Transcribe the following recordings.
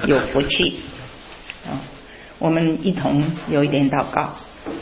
有福气。我们一同有一点祷告。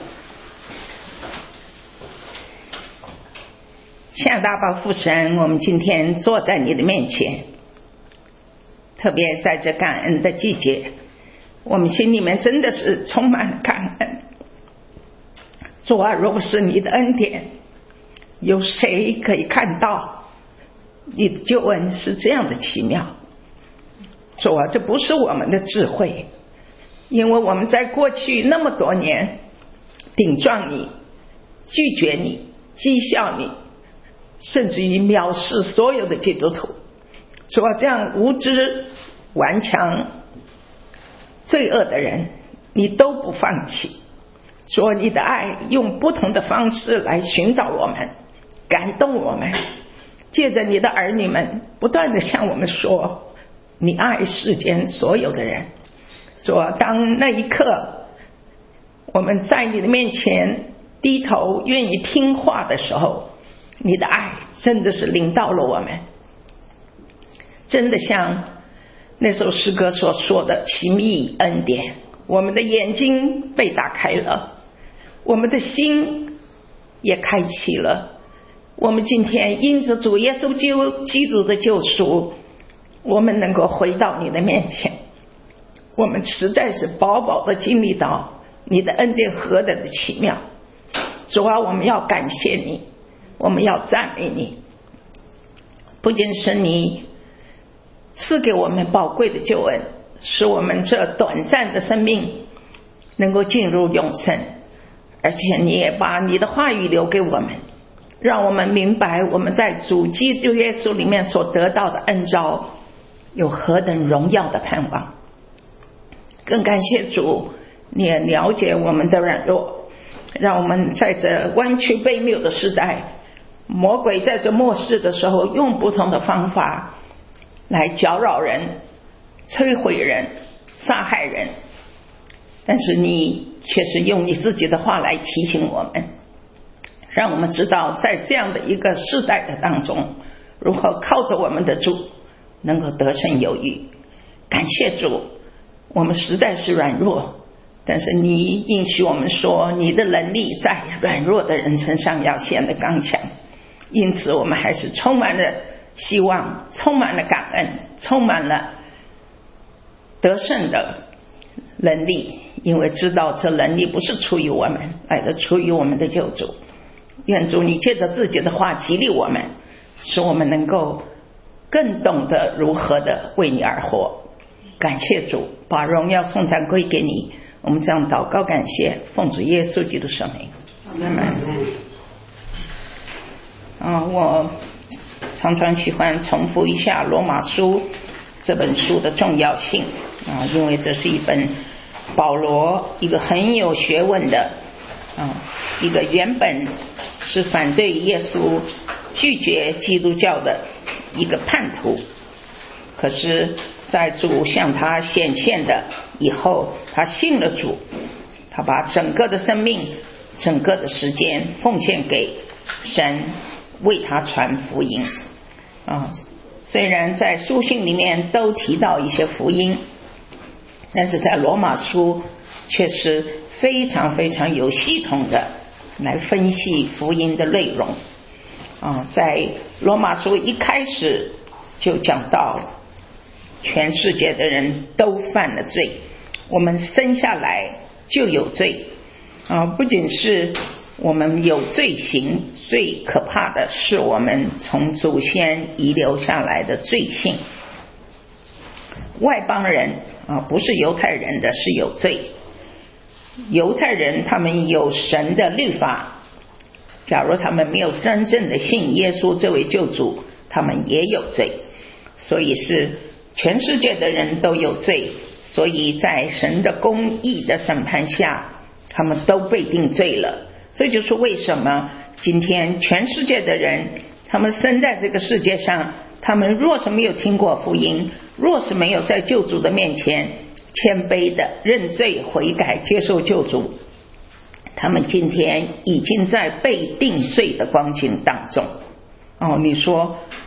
亲爱的大爸父神，我们今天坐在你的面前，特别在这感恩的季节，我们心里面真的是充满了感恩。主啊，若不是你的恩典，有谁可以看到你的救恩是这样的奇妙？主啊，这不是我们的智慧，因为我们在过去那么多年顶撞你、拒绝你、讥笑你，甚至于藐视所有的基督徒。主啊，这样无知、顽强、罪恶的人你都不放弃。主啊，你的爱用不同的方式来寻找我们，感动我们，借着你的儿女们不断地向我们说你爱世间所有的人。主啊，当那一刻我们在你的面前低头愿意听话的时候，你的爱真的是临到了我们，真的像那首诗歌所说的奇密恩典，我们的眼睛被打开了，我们的心也开启了。我们今天因着主耶稣基督的救赎，我们能够回到你的面前，我们实在是饱饱的经历到你的恩典何等的奇妙。主啊，我们要感谢你，我们要赞美你，不仅是你赐给我们宝贵的救恩，使我们这短暂的生命能够进入永生，而且你也把你的话语留给我们，让我们明白我们在主基督耶稣里面所得到的恩召有何等荣耀的盼望。更感谢主，你也了解我们的软弱，让我们在这弯曲悖谬的时代，魔鬼在这末世的时候用不同的方法来搅扰人、摧毁人、杀害人，但是你却是用你自己的话来提醒我们，让我们知道在这样的一个世代的当中，如何靠着我们的主能够得胜有余。感谢主，我们实在是软弱，但是你应许我们说，你的能力在软弱的人身上要显得刚强。因此我们还是充满了希望，充满了感恩，充满了得胜的能力，因为知道这能力不是出于我们，而是出于我们的救主。愿主你借着自己的话激励我们，使我们能够更懂得如何的为你而活。感谢主，把荣耀颂赞归给你。我们这样祷告感谢，奉主耶稣基督圣名，阿们。我常常喜欢重复一下罗马书这本书的重要性因为这是一本保罗一个很有学问的一个原本是反对耶稣、拒绝基督教的一个叛徒，可是在主向他显现的以后，他信了主，他把整个的生命、整个的时间奉献给神，为他传福音虽然在书信里面都提到一些福音，但是在罗马书却是非常非常有系统的来分析福音的内容在罗马书一开始就讲到全世界的人都犯了罪，我们生下来就有罪不仅是我们有罪行，最可怕的是我们从祖先遗留下来的罪性。外邦人不是犹太人的是有罪，犹太人他们有神的律法，假如他们没有真正的信耶稣这位救主，他们也有罪，所以是全世界的人都有罪，所以在神的公义的审判下，他们都被定罪了。这就是为什么今天全世界的人，他们生在这个世界上，他们若是没有听过福音，若是没有在救主的面前谦卑的认罪悔改接受救主，他们今天已经在被定罪的光景当中你说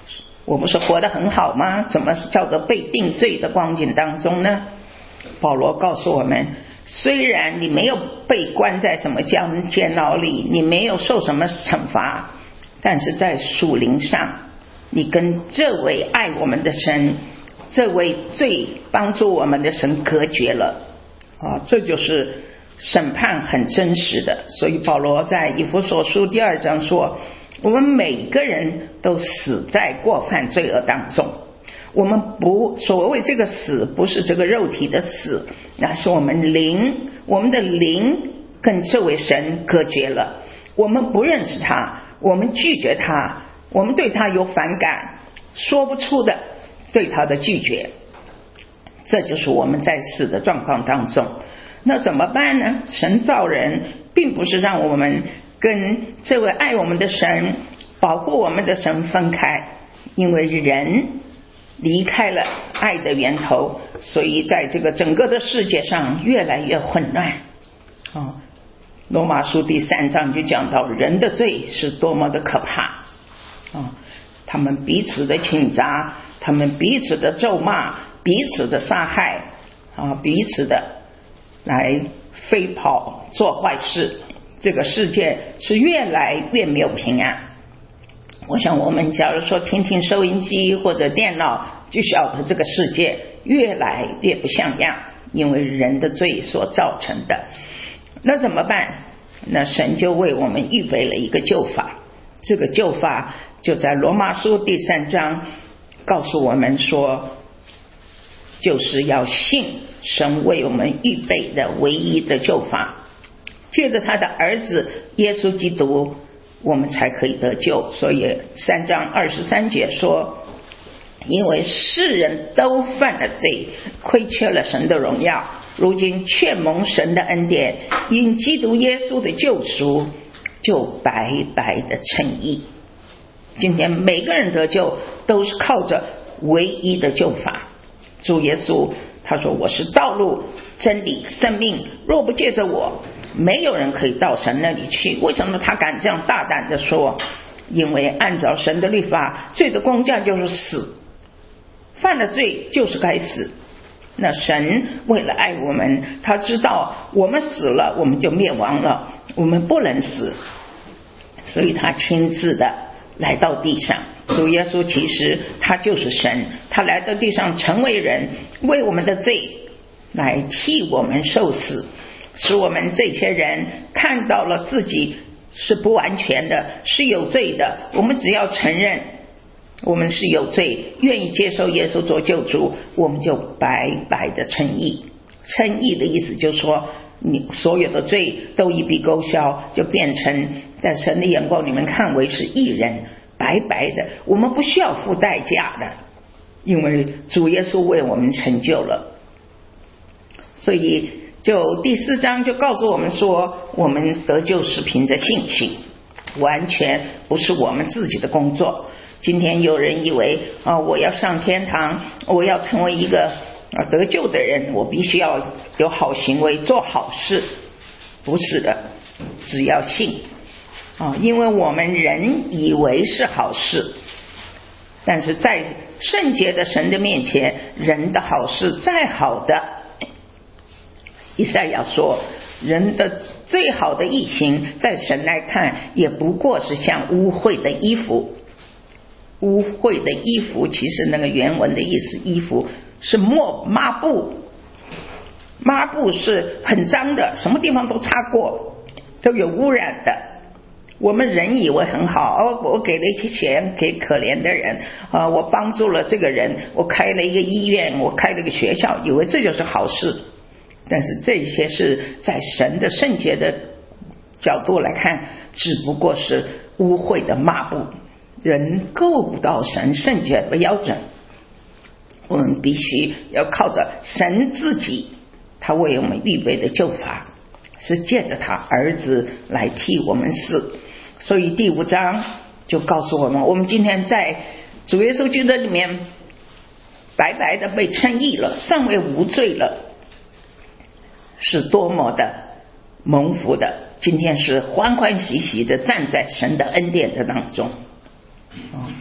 我不是活得很好吗？怎么叫做被定罪的光景当中呢？保罗告诉我们，虽然你没有被关在什么监牢里，你没有受什么惩罚，但是在属灵上，你跟这位爱我们的神，这位最帮助我们的神隔绝了这就是审判很真实的。所以保罗在以弗所书第2章说，我们每个人都死在过犯罪恶当中。我们不所谓这个死，不是这个肉体的死，那是我们的灵跟这位神隔绝了。我们不认识他，我们拒绝他，我们对他有反感，说不出的对他的拒绝，这就是我们在死的状况当中。那怎么办呢？神造人并不是让我们跟这位爱我们的神、保护我们的神分开，因为人离开了爱的源头，所以在这个整个的世界上越来越混乱罗马书第3章就讲到人的罪是多么的可怕他们彼此的倾轧，他们彼此的咒骂，彼此的杀害彼此的来飞跑做坏事，这个世界是越来越没有平安。我想我们假如说听听收音机或者电脑，就晓得这个世界越来越不像样，因为人的罪所造成的。那怎么办？那神就为我们预备了一个救法，这个救法就在罗马书第3章告诉我们说，就是要信神为我们预备的唯一的救法，借着他的儿子耶稣基督，我们才可以得救。所以3章23节说，因为世人都犯了罪，亏缺了神的荣耀，如今却蒙神的恩典，因基督耶稣的救赎，就白白的称义。今天每个人得救都是靠着唯一的救法，主耶稣他说，我是道路真理生命，若不借着我，没有人可以到神那里去。为什么他敢这样大胆的说？因为按照神的律法，罪的工价就是死，犯了罪就是该死。那神为了爱我们，他知道我们死了我们就灭亡了，我们不能死，所以他亲自的来到地上。主耶稣其实他就是神，他来到地上成为人，为我们的罪来替我们受死，使我们这些人看到了自己是不完全的，是有罪的。我们只要承认我们是有罪，愿意接受耶稣做救主，我们就白白的称义。称义的意思就是说，你所有的罪都一笔勾销，就变成在神的眼光里面看为是义人，白白的，我们不需要付代价的，因为主耶稣为我们成就了。所以就第4章就告诉我们说，我们得救是凭着信心，完全不是我们自己的工作。今天有人以为我要上天堂，我要成为一个得救的人，我必须要有好行为，做好事。不是的，只要信因为我们人以为是好事，但是在圣洁的神的面前，人的好事再好的，以赛亚说，人的最好的义行在神来看也不过是像污秽的衣服。污秽的衣服其实那个原文的意思，衣服是抹布，抹布是很脏的，什么地方都擦过，都有污染的。我们人以为很好我给了一些钱给可怜的人我帮助了这个人，我开了一个医院，我开了一个学校，以为这就是好事。但是这些是在神的圣洁的角度来看，只不过是污秽的抹布，人够不到神圣洁的标准。我们必须要靠着神自己，他为我们预备的救法是借着他儿子来替我们死。所以第5章就告诉我们，我们今天在主耶稣基督里面白白的被称义了，尚未无罪了，是多么的蒙福的。今天是欢欢喜喜的站在神的恩典的当中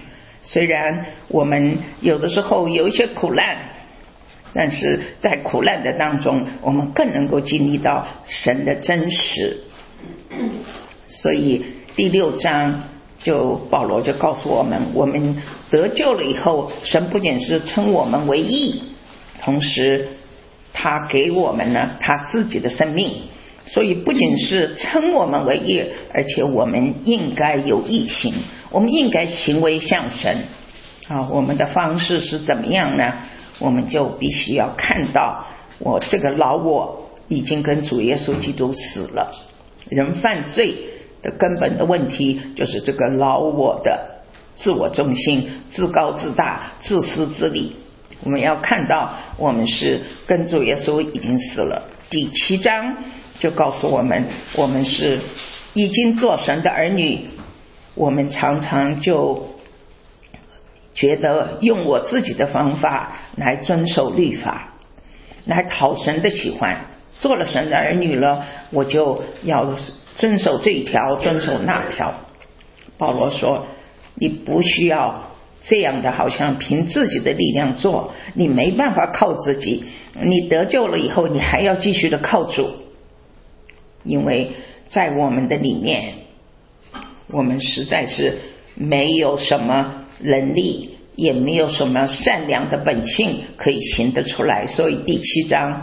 虽然我们有的时候有一些苦难，但是在苦难的当中，我们更能够经历到神的真实。所以第6章保罗就告诉我们，我们得救了以后，神不仅是称我们为义，同时他给我们呢他自己的生命。所以不仅是称我们为义，而且我们应该有义行，我们应该行为像神我们的方式是怎么样呢？我们就必须要看到，我这个老我已经跟主耶稣基督死了。人犯罪的根本的问题就是这个老我的自我中心、自高自大、自私自利。我们要看到我们是跟主耶稣已经死了。第7章就告诉我们，我们是已经做神的儿女。我们常常就觉得用我自己的方法来遵守律法，来讨神的喜欢。做了神的儿女了，我就要遵守这一条，遵守那条。保罗说，你不需要这样的，好像凭自己的力量做，你没办法靠自己。你得救了以后，你还要继续的靠主，因为在我们的里面，我们实在是没有什么能力，也没有什么善良的本性可以行得出来。所以第7章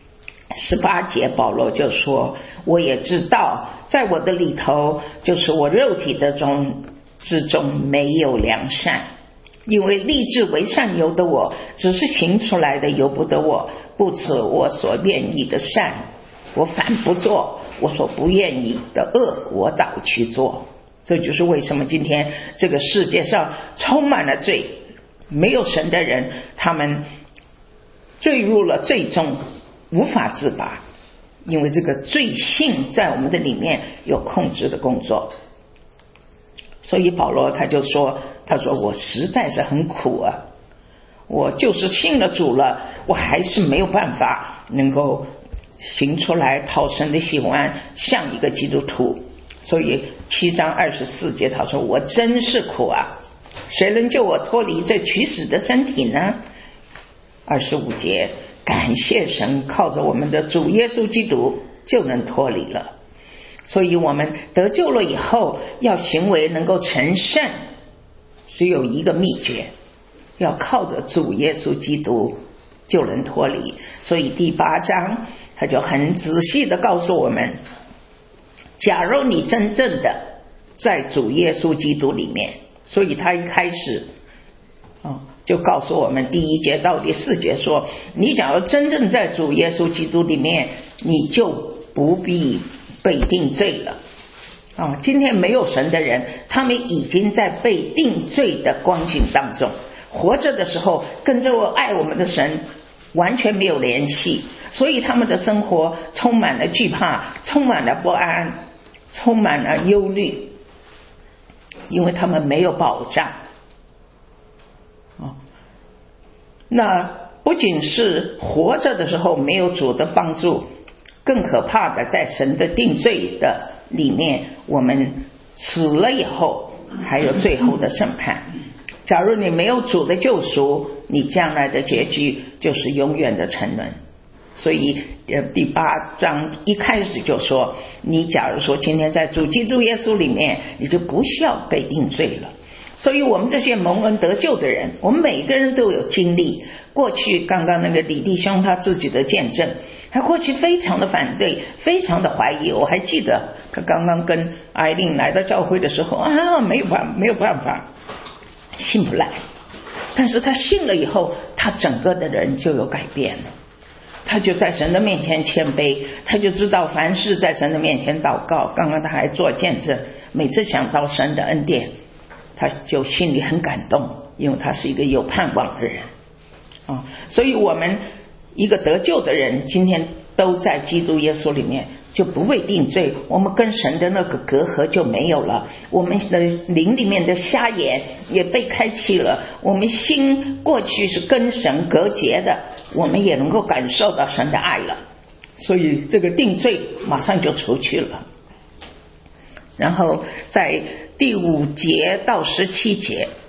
18节保罗就说，我也知道在我的里头，就是我肉体的之中没有良善，因为立志为善由得我，只是行出来的由不得我。故此我所愿意的善我反不做，我所不愿意的恶我倒去做。这就是为什么今天这个世界上充满了罪，没有神的人，他们坠入了罪中无法自拔，因为这个罪性在我们的里面有控制的工作。所以保罗他就说，他说我实在是很苦啊，我就是信了主了，我还是没有办法能够行出来讨神的喜欢，像一个基督徒。所以7章24节他说，我真是苦啊，谁能救我脱离这取死的身体呢？25节，感谢神，靠着我们的主耶稣基督就能脱离了。所以我们得救了以后，要行为能够成圣，只有一个秘诀，要靠着主耶稣基督就能脱离。所以第8章他就很仔细的告诉我们，假如你真正的在主耶稣基督里面，所以他一开始就告诉我们第1节到第4节说，你假如真正在主耶稣基督里面，你就不必被定罪了今天没有神的人，他们已经在被定罪的光景当中，活着的时候跟这位爱我们的神完全没有联系，所以他们的生活充满了惧怕，充满了不安，充满了忧虑，因为他们没有保障那不仅是活着的时候没有主的帮助，更可怕的在神的定罪的里面，我们死了以后还有最后的审判。假如你没有主的救赎，你将来的结局就是永远的沉沦。所以第8章一开始就说，你假如说今天在主基督耶稣里面，你就不需要被定罪了。所以我们这些蒙恩得救的人，我们每个人都有经历。过去刚刚那个李弟兄他自己的见证，他过去非常的反对，非常的怀疑。我还记得他刚刚跟艾琳来到教会的时候没有办法信不来，但是他信了以后，他整个的人就有改变了。他就在神的面前谦卑，他就知道凡事在神的面前祷告。刚刚他还做见证，每次想到神的恩典，他就心里很感动，因为他是一个有盼望的人所以我们一个得救的人，今天都在基督耶稣里面，就不会定罪，我们跟神的那个隔阂就没有了，我们的灵里面的瞎眼也被开启了，我们心过去是跟神隔绝的，我们也能够感受到神的爱了，所以这个定罪马上就除去了。然后在第5节到17节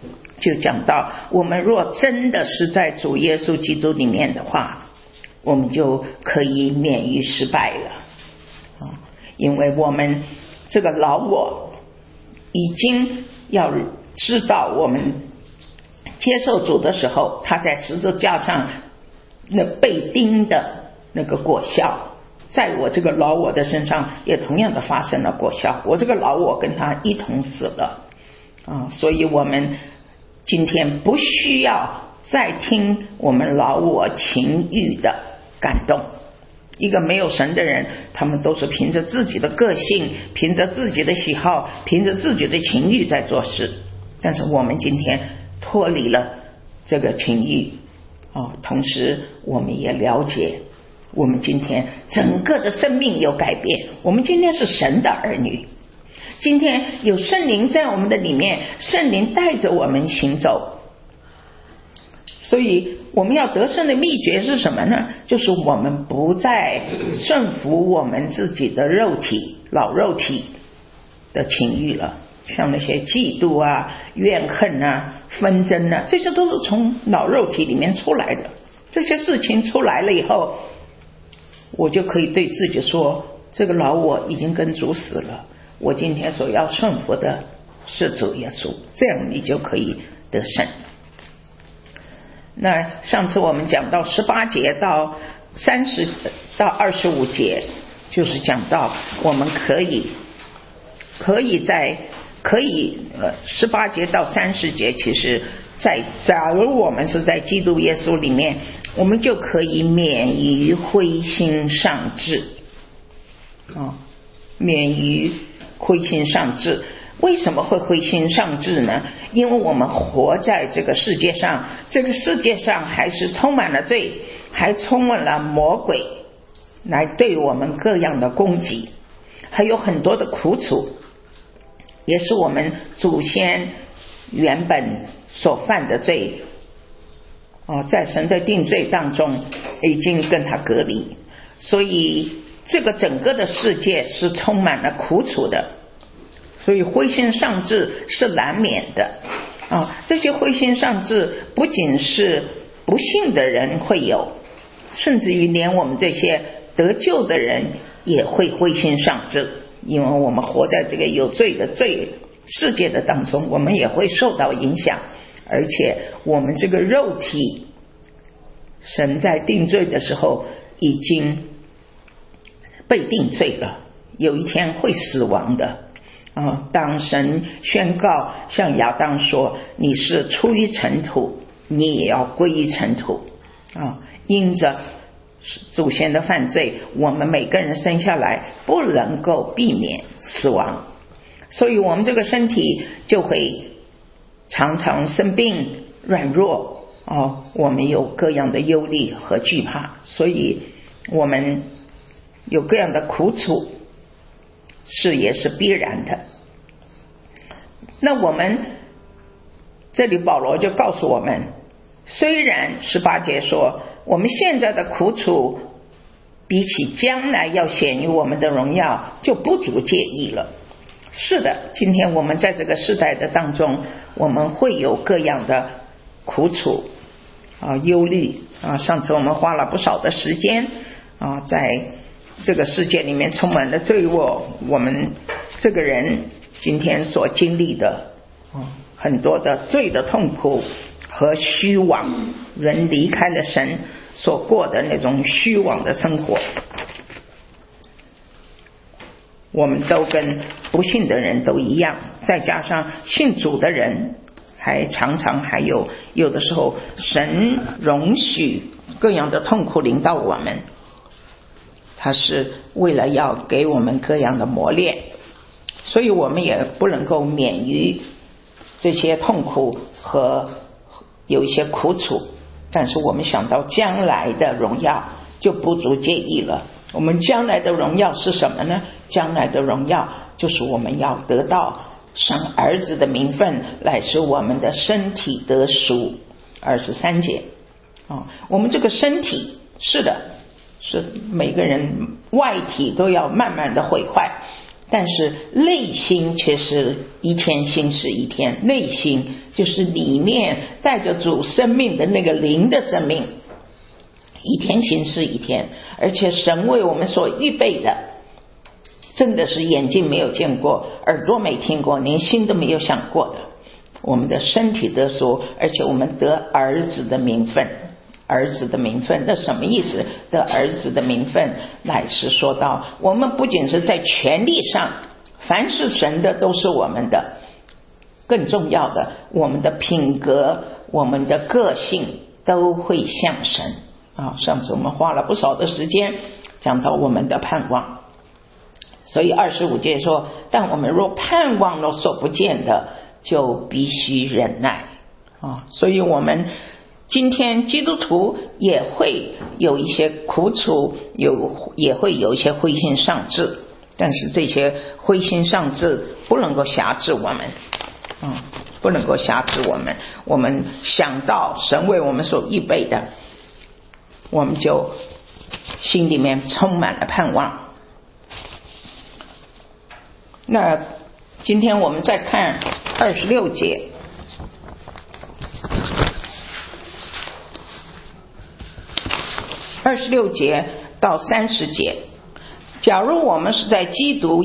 就讲到，我们若真的是在主耶稣基督里面的话，我们就可以免于失败了因为我们这个老我已经要知道，我们接受主的时候，他在十字架上那被钉的那个果效，在我这个老我的身上也同样的发生了果效，我这个老我跟他一同死了所以我们今天不需要再听我们老我情欲的感动。一个没有神的人，他们都是凭着自己的个性，凭着自己的喜好，凭着自己的情欲在做事。但是我们今天脱离了这个情欲同时我们也了解，我们今天整个的生命有改变，我们今天是神的儿女，今天有圣灵在我们的里面，圣灵带着我们行走。所以我们要得胜的秘诀是什么呢？就是我们不再顺服我们自己的肉体，老肉体的情欲了，像那些嫉妒怨恨纷争这些都是从老肉体里面出来的。这些事情出来了以后，我就可以对自己说，这个老我已经跟主死了，我今天所要顺服的是主耶稣，这样你就可以得胜。那上次我们讲到18节到30到25节，就是讲到我们可以18节到30节，其实假如我们是在基督耶稣里面，我们就可以免于灰心丧志免于灰心丧志。为什么会灰心丧志呢？因为我们活在这个世界上，这个世界上还是充满了罪，还充满了魔鬼来对我们各样的攻击，还有很多的苦楚，也是我们祖先原本所犯的罪在神的定罪当中已经跟他隔离，所以这个整个的世界是充满了苦楚的，所以灰心丧志是难免的这些灰心丧志不仅是不信的人会有，甚至于连我们这些得救的人也会灰心丧志，因为我们活在这个有罪的世界的当中，我们也会受到影响，而且我们这个肉体神在定罪的时候已经被定罪了，有一天会死亡的当神宣告向亚当说，你是出于尘土，你也要归于尘土因着祖先的犯罪，我们每个人生下来不能够避免死亡，所以我们这个身体就会常常生病软弱我们有各样的忧虑和惧怕，所以我们有各样的苦楚也是必然的。那我们这里保罗就告诉我们，虽然18节说我们现在的苦楚比起将来要显于我们的荣耀就不足介意了。是的，今天我们在这个世代的当中，我们会有各样的苦楚忧虑上次我们花了不少的时间在这个世界里面充满了罪恶，我们这个人今天所经历的很多的罪的痛苦和虚妄，人离开了神所过的那种虚妄的生活，我们都跟不信的人都一样，再加上信主的人还常常还有的时候神容许各样的痛苦临到我们，他是为了要给我们各样的磨练，所以我们也不能够免于这些痛苦和有一些苦楚，但是我们想到将来的荣耀就不足介意了。我们将来的荣耀是什么呢？将来的荣耀就是我们要得到神儿子的名分，来使我们的身体得赎。23节我们这个身体是的，是每个人外体都要慢慢的毁坏， 但是内心却是一天新是一天。内心就是里面带着主生命的那个灵的生命，一天新是一天。而且神为我们所预备的真的是眼睛没有见过，耳朵没听过，连心都没有想过的。我们的身体得赎，而且我们得儿子的名分。儿子的名分，那什么意思？得儿子的名分，乃是说到我们不仅是在权力上，凡是神的都是我们的，更重要的，我们的品格，我们的个性都会像神啊。上次我们花了不少的时间讲到我们的盼望，所以25节说，但我们若盼望了所不见的，就必须忍耐啊。所以我们今天基督徒也会有一些苦楚，也会有一些灰心丧志，但是这些灰心丧志不能够辖制我们，不能够辖制我们。我们想到神为我们所预备的，我们就心里面充满了盼望。那今天我们再看26节。26节到30节，假如我们是在基督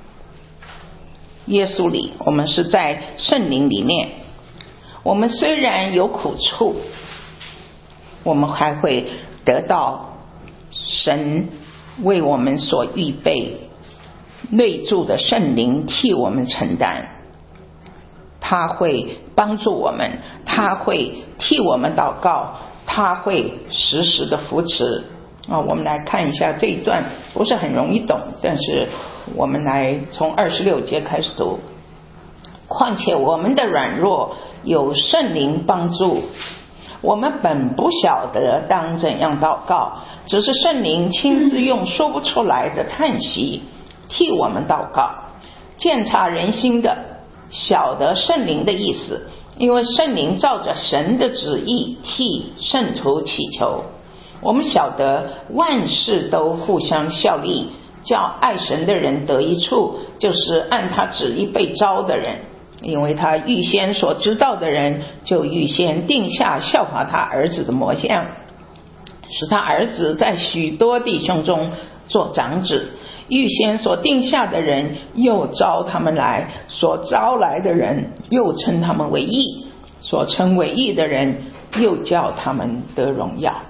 耶稣里，我们是在圣灵里面，我们虽然有苦处，我们还会得到神为我们所预备内住的圣灵替我们承担，他会帮助我们，他会替我们祷告，他会时时的扶持我们来看一下这一段，不是很容易懂，但是我们来从26节开始读。况且我们的软弱有圣灵帮助，我们本不晓得当怎样祷告，只是圣灵亲自用说不出来的叹息替我们祷告。鉴察人心的晓得圣灵的意思，因为圣灵照着神的旨意替圣徒祈求。我们晓得万事都互相效力，叫爱神的人得益处，就是按他旨意被招的人。因为他预先所知道的人，就预先定下效法他儿子的模样，使他儿子在许多弟兄中做长子。预先所定下的人，又招他们来；所招来的人，又称他们为义；所称为义的人，又叫他们得荣耀。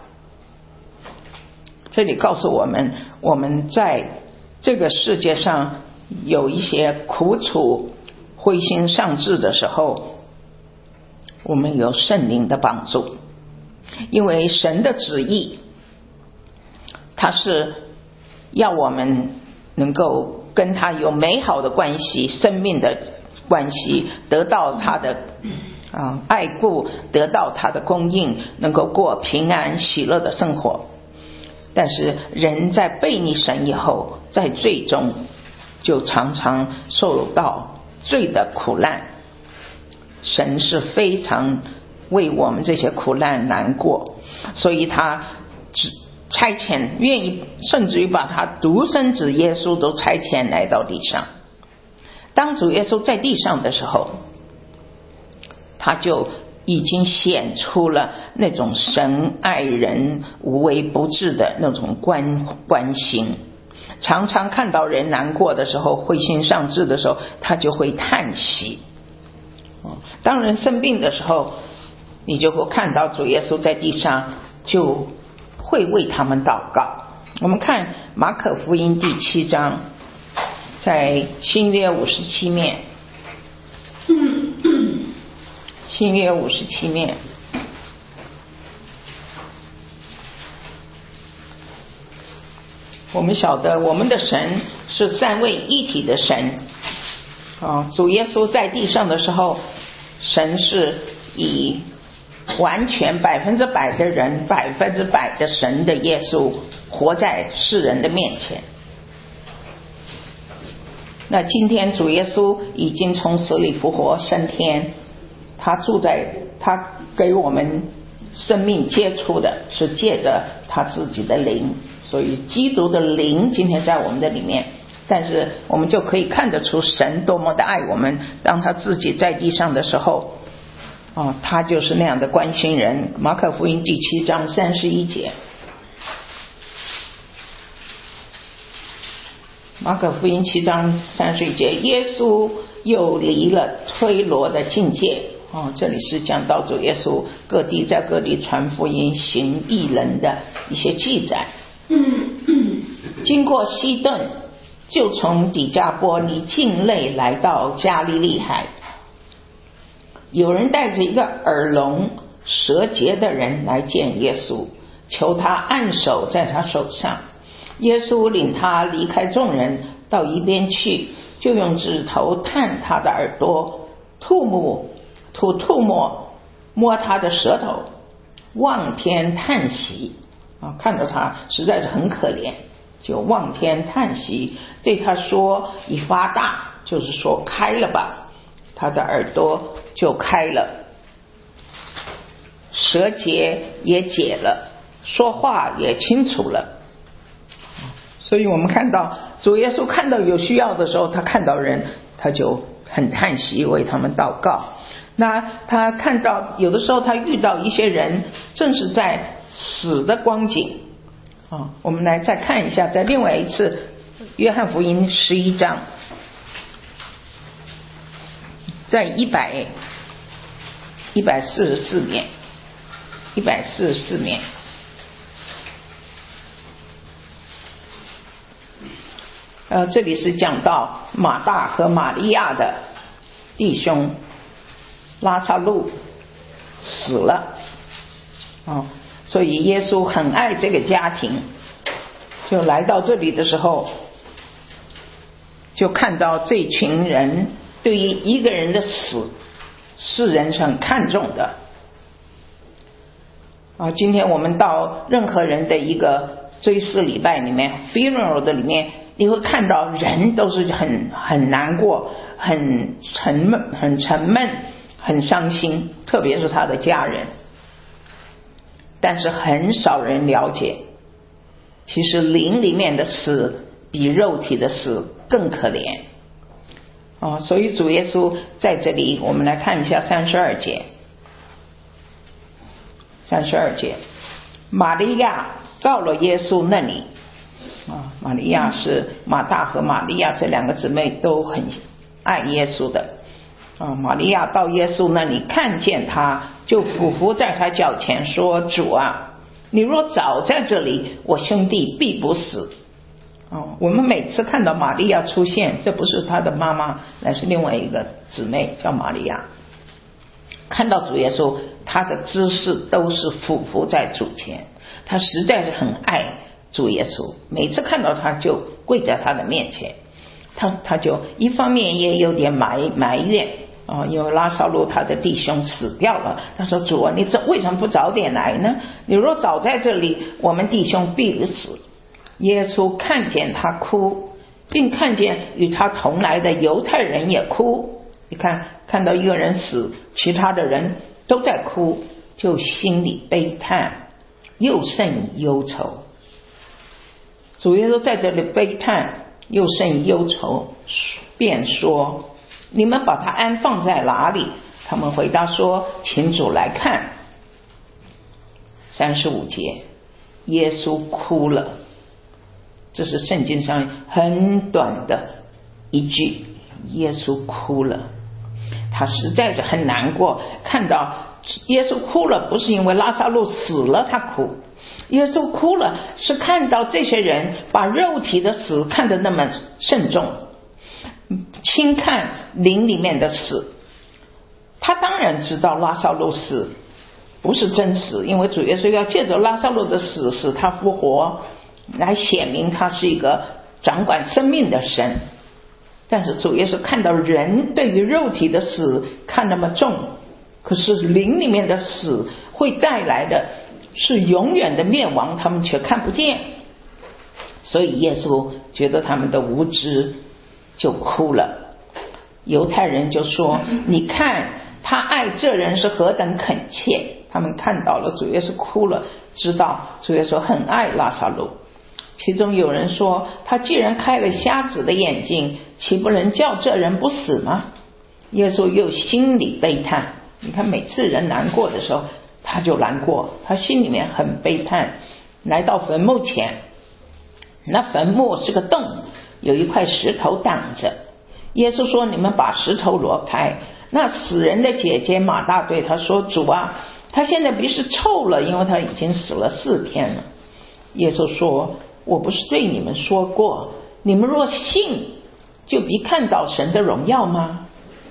这里告诉我们，我们在这个世界上有一些苦楚、灰心丧志的时候，我们有圣灵的帮助。因为神的旨意，他是要我们能够跟他有美好的关系，生命的关系，得到他的爱顾，得到他的供应，能够过平安喜乐的生活。但是人在背逆神以后，在罪中就常常受到罪的苦难，神是非常为我们这些苦难难过，所以他差遣，愿意甚至于把他独生子耶稣都差遣来到地上。当主耶稣在地上的时候，他就已经显出了那种神爱人无微不至的那种关心。常常看到人难过的时候，灰心丧志的时候，他就会叹息。当人生病的时候，你就会看到主耶稣在地上就会为他们祷告。我们看马可福音第7章，在新约57面，新约57面，我们晓得我们的神是三位一体的神主耶稣在地上的时候，神是以完全100%的人100%的神的耶稣活在世人的面前。那今天主耶稣已经从死里复活升天，他给我们生命接触的是借着他自己的灵，所以基督的灵今天在我们的里面， 但是我们就可以看得出神多么的爱我们，当他自己在地上的时候，他就是那样的关心人。马可福音第7章31节，马可福音7章31节，耶稣又离了推罗的境界。这里是讲到主耶稣在各地传福音行异人的一些记载。经过西顿，就从底加波利境内来到加利利海。有人带着一个耳聋舌结的人来见耶稣，求他按手在他手上。耶稣领他离开众人，到一边去，就用指头探他的耳朵，吐唾沫摸他的舌头，望天叹息。看到他实在是很可怜，就望天叹息，对他说以发大，就是说开了吧。他的耳朵就开了，舌结也解了，说话也清楚了。所以我们看到主耶稣看到有需要的时候，他看到人，他就很叹息，为他们祷告。那他看到有的时候他遇到一些人正是在死的光景。我们来再看一下，在另外一次约翰福音11章，在144面这里是讲到马大和玛利亚的弟兄拉撒路死了。所以耶稣很爱这个家庭，就来到这里的时候，就看到这群人对于一个人的死，世人是很看重的。今天我们到任何人的一个追思礼拜里面 funeral 的里面，你会看到人都是很难过，很沉闷，很伤心，特别是他的家人。但是很少人了解，其实灵里面的死比肉体的死更可怜。所以主耶稣在这里，我们来看一下32节。玛利亚到了耶稣那里。玛利亚是马大和玛利亚这两个姊妹都很爱耶稣的。玛利亚到耶稣那里，看见他，就俯伏在他脚前说：主啊，你若早在这里，我兄弟必不死。我们每次看到玛利亚出现，这不是他的妈妈，那是另外一个姊妹叫玛利亚。看到主耶稣，他的姿势都是俯伏在主前，他实在是很爱主耶稣，每次看到他就跪在他的面前。他就一方面也有点埋怨，因为拉撒路他的弟兄死掉了，他说：主啊，你为什么不早点来呢？你若早在这里，我们弟兄必死。耶稣看见他哭，并看见与他同来的犹太人也哭。你看到一个人死，其他的人都在哭，就心里悲叹，又甚忧愁。主耶稣在这里悲叹又甚忧愁，便说：你们把他安放在哪里？他们回答说：请主来看。35节，耶稣哭了。这是圣经上很短的一句，耶稣哭了。他实在是很难过，看到耶稣哭了，不是因为拉撒路死了他哭，耶稣哭了是看到这些人把肉体的死看得那么慎重，轻看灵里面的死。他当然知道拉撒路死不是真死，因为主耶稣要借着拉撒路的死使他复活，来显明他是一个掌管生命的神。但是主耶稣看到人对于肉体的死看那么重，可是灵里面的死会带来的是永远的灭亡，他们却看不见。所以耶稣觉得他们的无知，就哭了。犹太人就说：你看他爱这人是何等恳切。他们看到了主耶稣哭了，知道主耶稣很爱拉撒路。 其中有人说，他既然开了瞎子的眼睛，岂不能叫这人不死吗？耶稣又心里悲叹。你看每次人难过的时候他就难过，他心里面很悲叹。来到坟墓前，那坟墓是个洞，有一块石头挡着。耶稣说，你们把石头挪开。那死人的姐姐马大对他说，主啊，他现在鼻是臭了，因为他已经死了4天了。耶稣说，我不是对你们说过，你们若信，就必看到神的荣耀吗？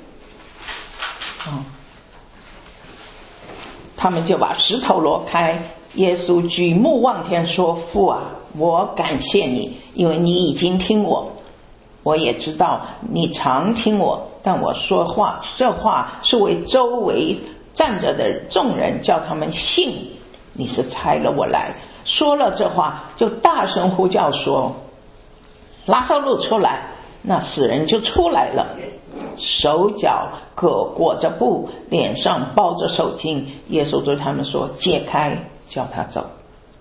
他们就把石头挪开。耶稣举目望天说，父啊，我感谢你，因为你已经听我，我也知道你常听我，但我说话，这话是为周围站着的众人，叫他们信你是差了我来。说了这话，就大声呼叫说，拉撒路出来。那死人就出来了，手脚各裹着布，脸上包着手巾。耶稣对他们说，解开，叫他走。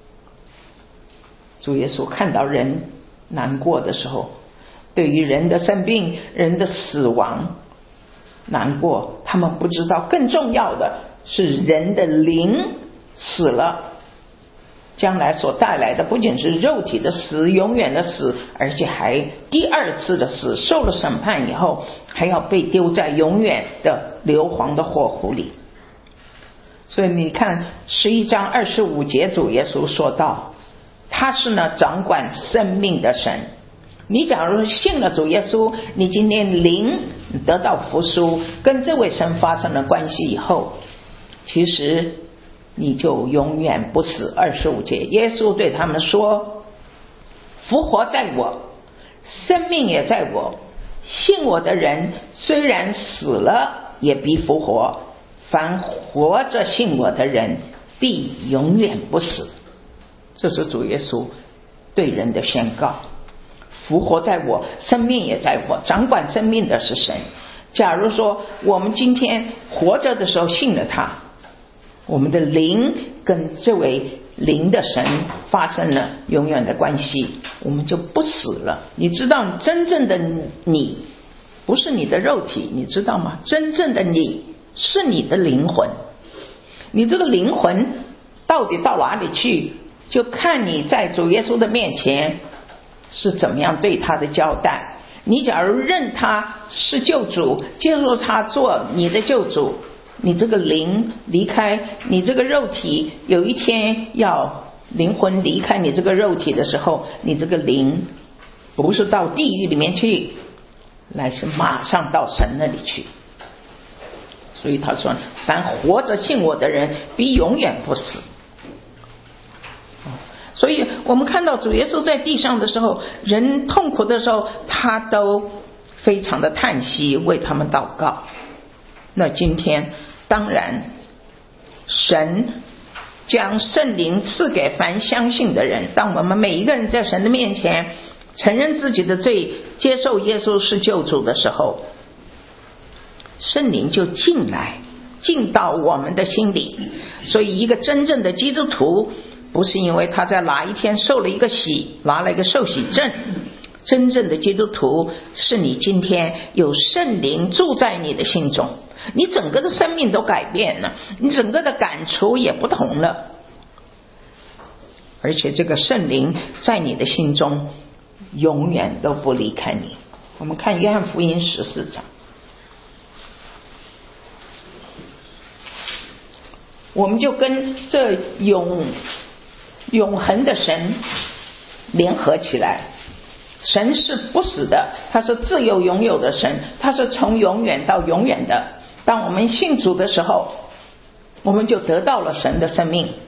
主耶稣看到人难过的时候，对于人的生病、人的死亡难过，他们不知道更重要的是人的灵死了，将来所带来的不仅是肉体的死，永远的死，而且还第2次的死，受了审判以后还要被丢在永远的硫磺的火湖里。所以你看11章25节，主耶稣说道，他是呢掌管生命的神。你假如信了主耶稣，你今天灵得到复苏，跟这位神发生了关系以后，其实你就永远不死。25节，耶稣对他们说，复活在我，生命也在我，信我的人虽然死了，也必复活，凡活着信我的人必永远不死。这是主耶稣对人的宣告。复活在我，生命也在我，掌管生命的是神。假如说我们今天活着的时候信了他，我们的灵跟这位灵的神发生了永远的关系，我们就不死了。你知道真正的你不是你的肉体，你知道吗？真正的你是你的灵魂。你这个灵魂到底到哪里去，就看你在主耶稣的面前是怎么样对他的交代。你假如认他是救主，接受他做你的救主，你这个灵离开你这个肉体，有一天要灵魂离开你这个肉体的时候，你这个灵不是到地狱里面去，乃是马上到神那里去。所以他说，凡活着信我的人必永远不死。所以我们看到主耶稣在地上的时候，人痛苦的时候，他都非常的叹息，为他们祷告。那今天当然神将圣灵赐给凡相信的人。当我们每一个人在神的面前承认自己的罪，接受耶稣是救主的时候，圣灵就进来，进到我们的心里。所以一个真正的基督徒，不是因为他在哪一天受了一个洗，拿了一个受洗证。真正的基督徒是你今天有圣灵住在你的心中，你整个的生命都改变了，你整个的感触也不同了，而且这个圣灵在你的心中永远都不离开你。我们看约翰福音14章，我们就跟这永恒的神联合起来。神是不死的，他是自由拥有的神，他是从永远到永远的。当我们信主的时候，我们就得到了神的生命，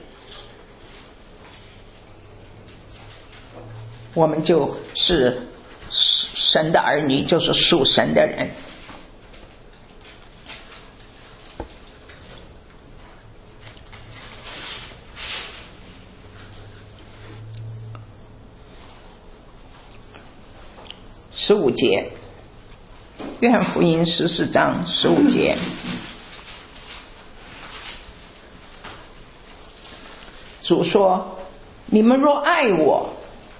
我们就是神的儿女，就是属神的人。15节，约翰福音14章15节，主说，你们若爱我，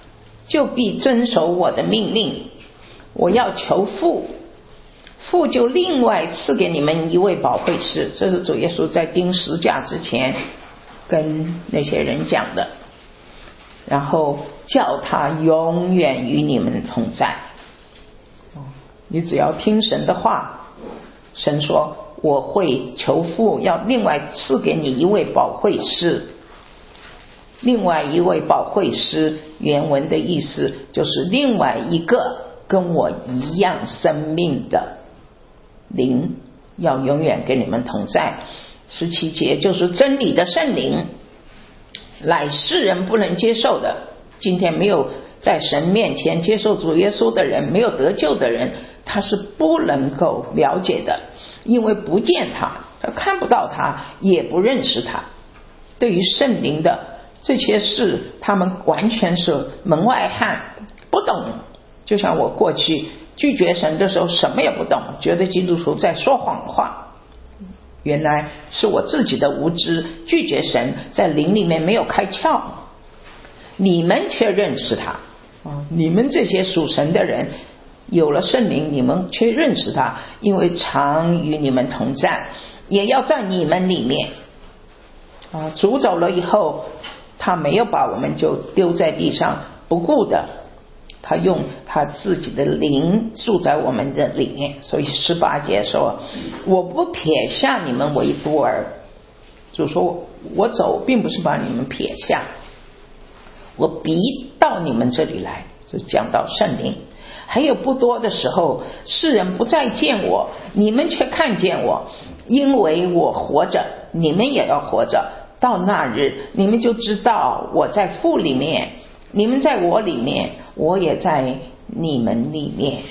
就必遵守我的命令。我要求父，父就另外赐给你们一位保惠师。这是主耶稣在钉十架之前跟那些人讲的，然后叫他永远与你们同在。你只要听神的话，神说我会求父要另外赐给你一位保惠师。另外一位保惠师原文的意思就是另外一个跟我一样生命的灵，要永远跟你们同在。17节就是真理的圣灵，乃世人不能接受的。今天没有在神面前接受主耶稣的人，没有得救的人，他是不能够了解的，因为不见他，他看不到他，也不认识他。对于圣灵的这些事，他们完全是门外汉，不懂。就像我过去拒绝神的时候什么也不懂，觉得基督徒在说谎话，原来是我自己的无知，拒绝神，在灵里面没有开窍。你们却认识他，你们这些属神的人有了圣灵，你们却认识他，因为常与你们同在，也要在你们里面。主走了以后，他没有把我们就丢在地上不顾的，他用他自己的灵住在我们的里面。所以18节说我不撇下你们为孤儿，就说我走并不是把你们撇下，我逼到你们这里来。就讲到圣灵。还有不多的时候，世人不再见我，你们却看见我，因为我活着，你们也要活着。到那日，你们就知道我在父里面，你们在我里面，我也在你们里面。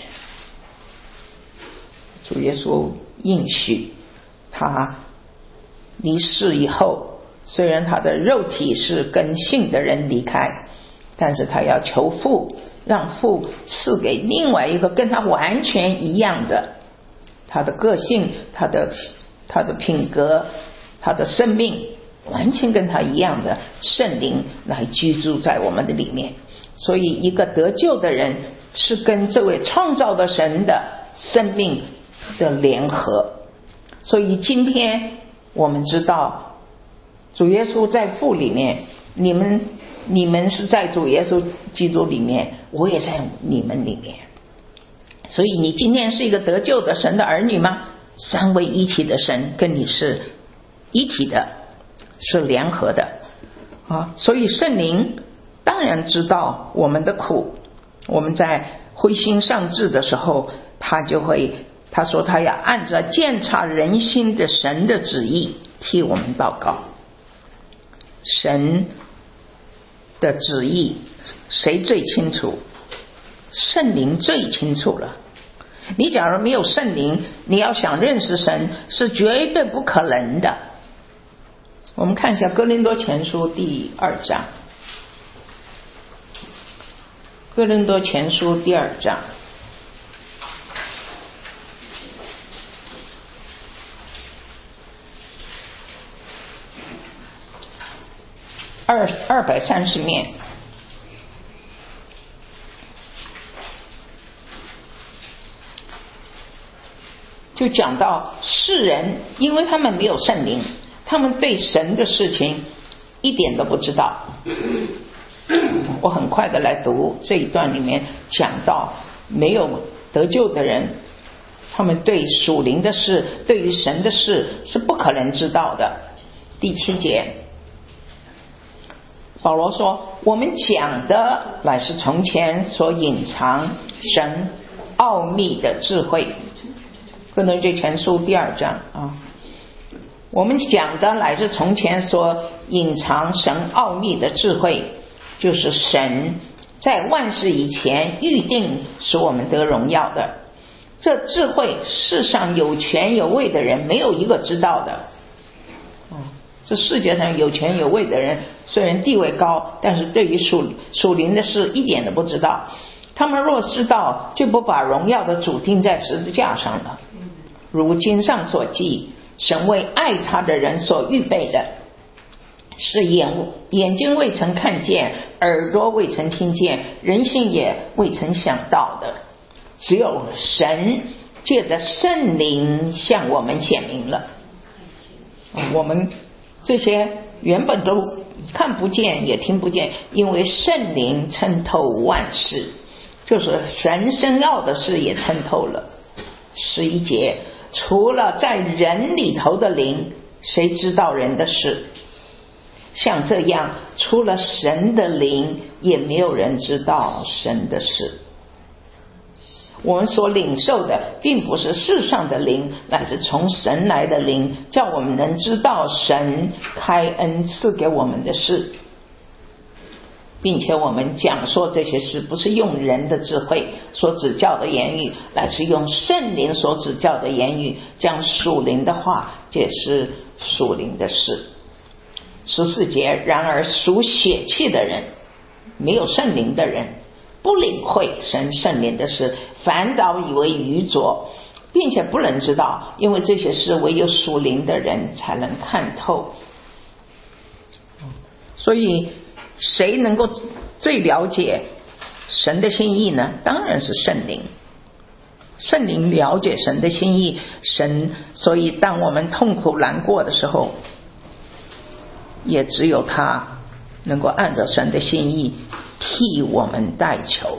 主耶稣应许他离世以后，虽然他的肉体是跟信的人离开，但是他要求父，让父赐给另外一个跟他完全一样的，他的个性，他的品格，他的生命完全跟他一样的圣灵来居住在我们的里面。所以一个得救的人是跟这位创造的神的生命的联合。所以今天我们知道主耶稣在父里面，你们是在主耶稣基督里面，我也在你们里面。所以你今天是一个得救的神的儿女吗？三位一体的神跟你是一体的，是联合的所以圣灵当然知道我们的苦。我们在灰心丧志的时候，他说他要按照鉴察人心的神的旨意替我们祷告。神的旨意谁最清楚？圣灵最清楚了。你假如没有圣灵，你要想认识神是绝对不可能的。我们看一下哥林多前书第2章，哥林多前书第2章230面，就讲到世人因为他们没有圣灵，他们对神的事情一点都不知道。我很快的来读这一段里面讲到没有得救的人，他们对属灵的事，对于神的事是不可能知道的。第7节保罗说我们讲的乃是从前所隐藏神奥秘的智慧。哥林多前书第2章我们讲的乃是从前所隐藏神奥秘的智慧，就是神在万事以前预定使我们得荣耀的。这智慧世上有权有位的人没有一个知道的。这世界上有权有位的人虽然地位高，但是对于属灵的事一点都不知道。他们若知道，就不把荣耀的主钉在十字架上了。如经上所记，神为爱他的人所预备的， 是眼睛未曾看见，耳朵未曾听见，人心也未曾想到的，只有神借着圣灵向我们显明了。我们这些原本都看不见也听不见，因为圣灵参透万事，就是神深奥的事也参透了。11节，除了在人里头的灵，谁知道人的事？像这样，除了神的灵，也没有人知道神的事。我们所领受的并不是世上的灵，乃是从神来的灵，叫我们能知道神开恩赐给我们的事，并且我们讲说这些事不是用人的智慧所指教的言语，乃是用圣灵所指教的言语，将属灵的话解释属灵的事。14节，然而属血气的人，没有圣灵的人，不领会神圣灵的事，反倒以为愚拙，并且不能知道，因为这些事唯有属灵的人才能看透。所以谁能够最了解神的心意呢？当然是圣灵。圣灵了解神的心意，所以当我们痛苦难过的时候，也只有他能够按照神的心意替我们代求。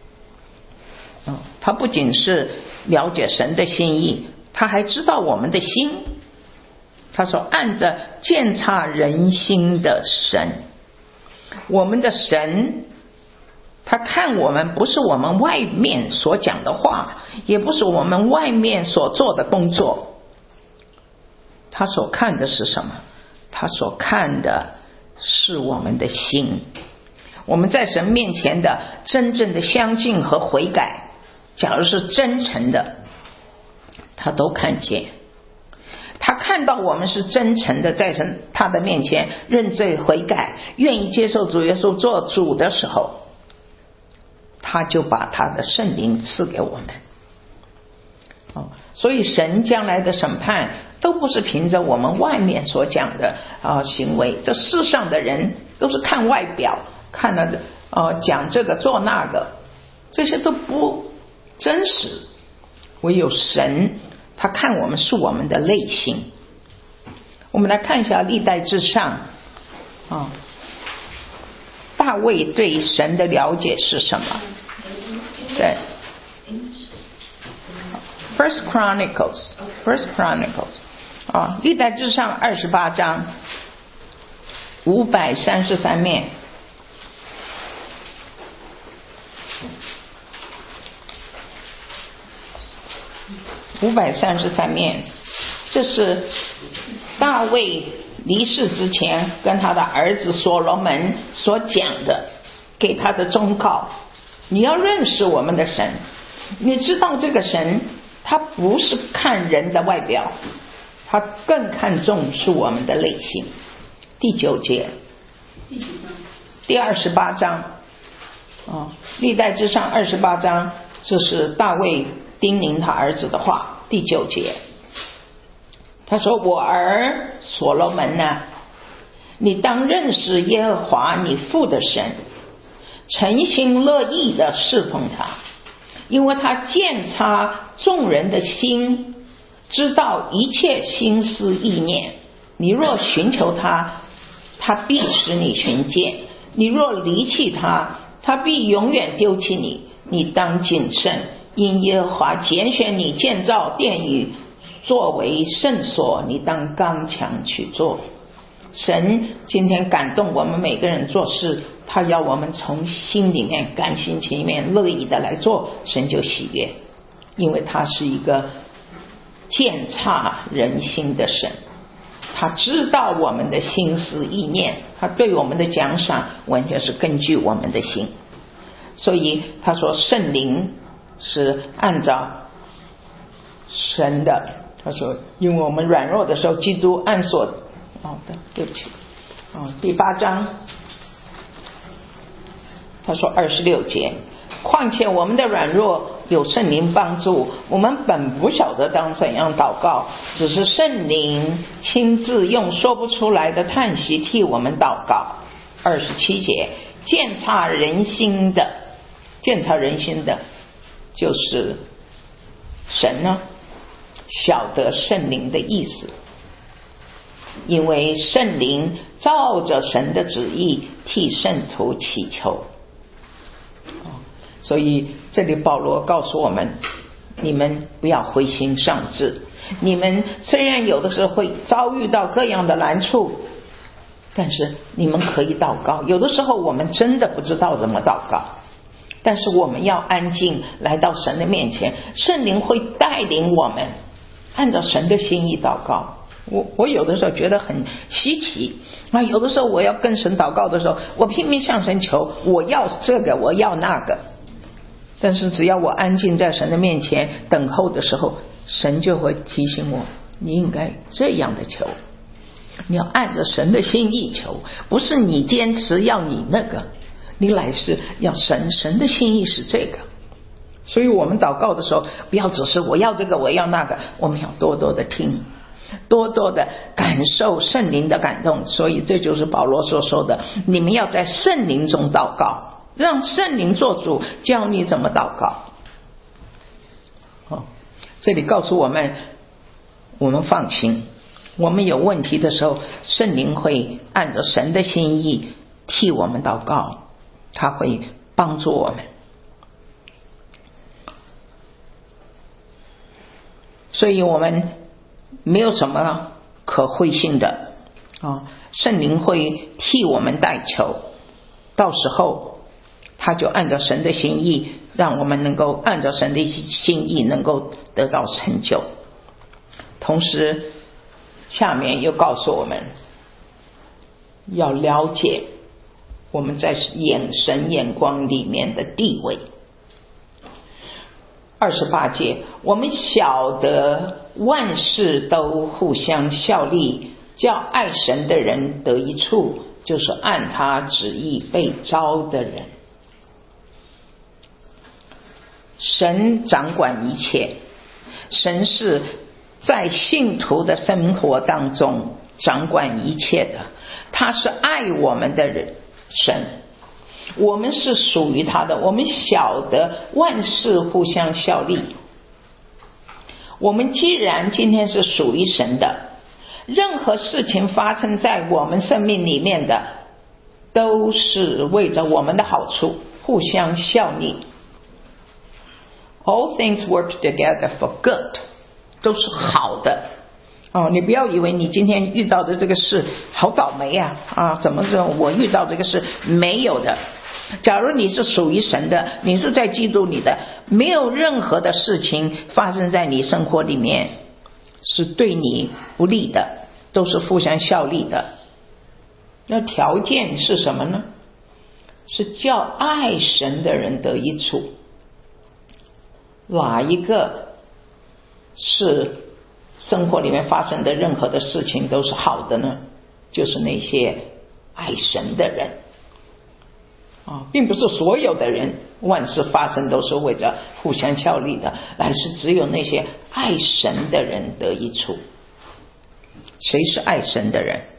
他不仅是了解神的心意，他还知道我们的心。他说按着鉴察人心的神，我们的神，他看我们不是我们外面所讲的话，也不是我们外面所做的工作，他所看的是什么？他所看的是我们的心。我们在神面前的真正的相信和悔改，假如是真诚的，他都看见。他看到我们是真诚的在他的面前认罪悔改，愿意接受主耶稣做主的时候，他就把他的圣灵赐给我们。所以神将来的审判都不是凭着我们外面所讲的行为，这世上的人都是看外表，看了讲这个做那个，这些都不真实。唯有神，他看我们是我们的内心。我们来看一下历代志上大卫对神的了解是什么？在First Chronicles 历代志上28章533面。533面，这是大卫离世之前跟他的儿子所罗门所讲的，给他的忠告。你要认识我们的神，你知道这个神他不是看人的外表，他更看重是我们的内心。第9节，第28章历代志上28章，这是大卫叮咛他儿子的话。第9节，他说：我儿所罗门啊，你当认识耶和华你父的神，诚心乐意的侍奉他，因为他鉴察众人的心，知道一切心思意念。你若寻求他，他必使你寻见；你若离弃他，他必永远丢弃你。你当谨慎，因耶和华拣选你建造殿宇，作为圣所，你当刚强去做。神今天感动我们每个人做事，他要我们从心里面甘心情愿乐意的来做，神就喜悦。因为他是一个鉴察人心的神，他知道我们的心思意念，他对我们的奖赏完全是根据我们的心。所以他说圣灵是按照神的，他说因为我们软弱的时候，基督按所对不起第8章他说26节， 况且我们的软弱有圣灵帮助，我们本不晓得当怎样祷告，只是圣灵亲自用说不出来的叹息替我们祷告。27节，鉴察人心的就是神呢晓得圣灵的意思，因为圣灵照着神的旨意替圣徒祈求。所以这里保罗告诉我们，你们不要灰心丧志，你们虽然有的时候会遭遇到各样的难处，但是你们可以祷告。有的时候我们真的不知道怎么祷告，但是我们要安静来到神的面前，圣灵会带领我们按照神的心意祷告。我有的时候觉得很稀奇啊，有的时候我要跟神祷告的时候，我拼命向神求，我要这个我要那个，但是只要我安静在神的面前等候的时候，神就会提醒我，你应该这样的求，你要按着神的心意求，不是你坚持要你那个，你乃是要神的心意是这个。所以我们祷告的时候，不要只是我要这个我要那个，我们要多多的听，多多的感受圣灵的感动。所以这就是保罗所说的，你们要在圣灵中祷告，让圣灵做主，教你怎么祷告。这里告诉我们，我们放心，我们有问题的时候，圣灵会按着神的心意替我们祷告，他会帮助我们。所以我们没有什么可灰心的圣灵会替我们代求，到时候他就按照神的心意，让我们能够按照神的心意能够得到成就。同时下面又告诉我们要了解我们在神眼光里面的地位。28节，我们晓得万事都互相效力，叫爱神的人得益处，就是按他旨意被召的人。神掌管一切，神是在信徒的生活当中掌管一切的，他是爱我们的人，神，我们是属于他的，我们晓得万事互相效力。我们既然今天是属于神的，任何事情发生在我们生命里面的，都是为着我们的好处，互相效力。All things work together for good， 都是好的。你不要以为你今天遇到的这个事好倒霉怎么说我遇到这个事，没有的。假如你是属于神的，你是在基督里的，没有任何的事情发生在你生活里面是对你不利的，都是互相效力的。那条件是什么呢？是叫爱神的人得益处。哪一个是生活里面发生的任何的事情都是好的呢？就是那些爱神的人并不是所有的人万事发生都是为着互相效力的，乃是只有那些爱神的人得益处。谁是爱神的人？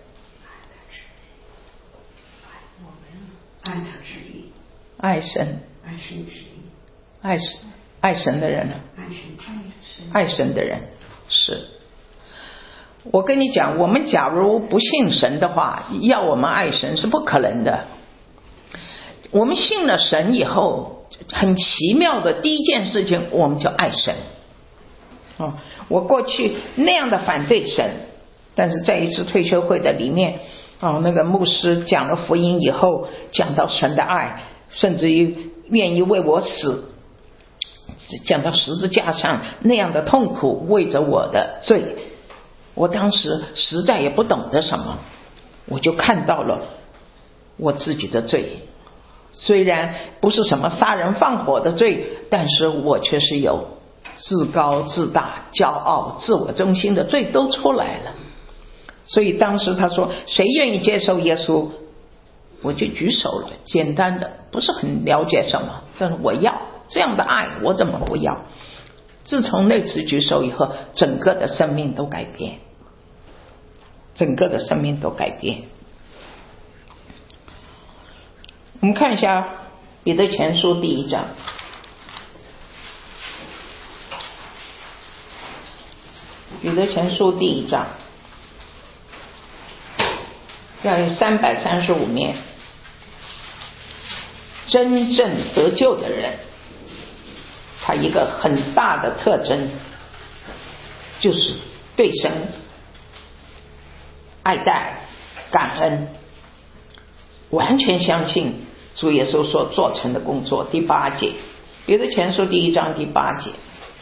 我们按他旨意， 爱神， 按神旨意， 爱神的人呢？爱神的人是。我跟你讲，我们假如不信神的话，要我们爱神是不可能的。我们信了神以后，很奇妙的第一件事情，我们就爱神。我过去那样的反对神，但是在一次退休会的里面那个牧师讲了福音以后，讲到神的爱，甚至于愿意为我死，讲到十字架上那样的痛苦，为着我的罪。我当时实在也不懂得什么，我就看到了我自己的罪，虽然不是什么杀人放火的罪，但是我却是有自高自大、骄傲、自我中心的罪都出来了。所以当时他说，谁愿意接受耶稣， 我就举手了，简单的，不是很了解什么，但是我要这样的爱，我怎么不要？自从那次举手以后，整个的生命都改变，整个的生命都改变。我们看一下彼得前书第1章，彼得前书第1章要有335面。真正得救的人，他一个很大的特征就是对神爱戴、感恩，完全相信主耶稣所做成的工作。第8节，彼得前书第1章第8节，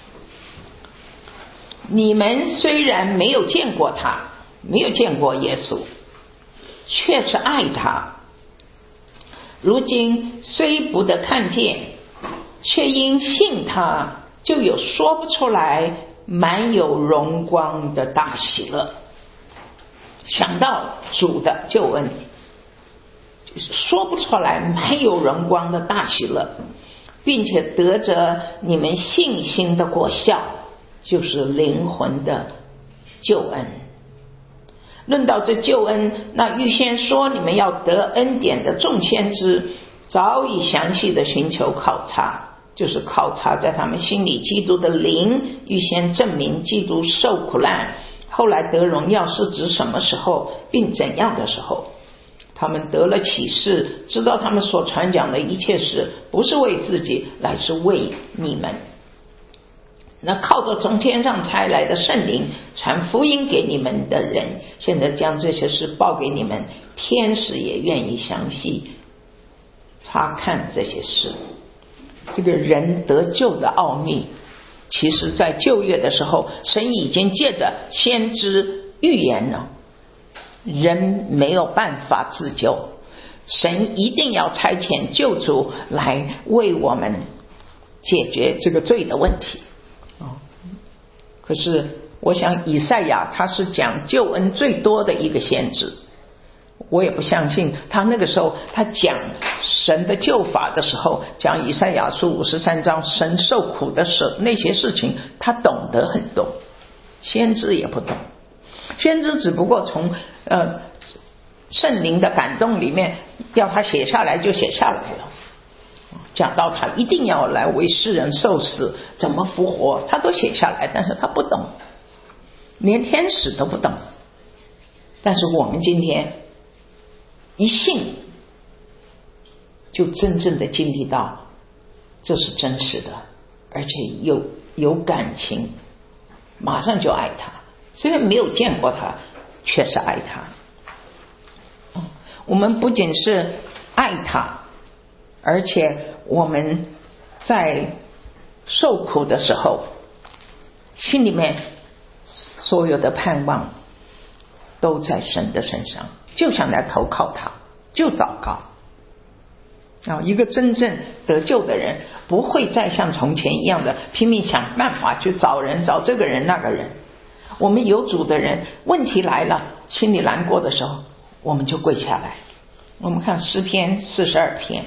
你们虽然没有见过他，没有见过耶稣，却是爱他，如今虽不得看见，却因信他，就有说不出来满有荣光的大喜乐。想到主的救恩，说不出来满有荣光的大喜乐，并且得着你们信心的果效，就是灵魂的救恩。论到这救恩，那预先说你们要得恩典的众先知，早已详细的寻求考察，就是考察在他们心里基督的灵，预先证明基督受苦难，后来得荣耀是指什么时候，并怎样的时候。他们得了启示，知道他们所传讲的一切事不是为自己，乃是为你们。那靠着从天上差来的圣灵传福音给你们的人，现在将这些事报给你们，天使也愿意详细查看这些事。这个人得救的奥秘，其实在旧约的时候，神已经借着先知预言了，人没有办法自救，神一定要差遣救主来为我们解决这个罪的问题。可是我想以赛亚他是讲救恩最多的一个先知，我也不相信他那个时候他讲神的救法的时候，讲以赛亚书53章神受苦的那些事情，他懂得很多，先知也不懂。先知只不过从圣灵的感动里面要他写下来就写下来了，讲到他一定要来为世人受死，怎么复活他都写下来，但是他不懂，连天使都不懂。但是我们今天一信，就真正的经历到这是真实的，而且有感情，马上就爱他，虽然没有见过他，却是爱他。我们不仅是爱他，而且我们在受苦的时候，心里面所有的盼望都在神的身上，就想来投靠他，就祷告。一个真正得救的人不会再像从前一样的拼命想办法去找人，找这个人那个人。我们有主的人，问题来了，心里难过的时候，我们就跪下来。我们看诗篇42篇，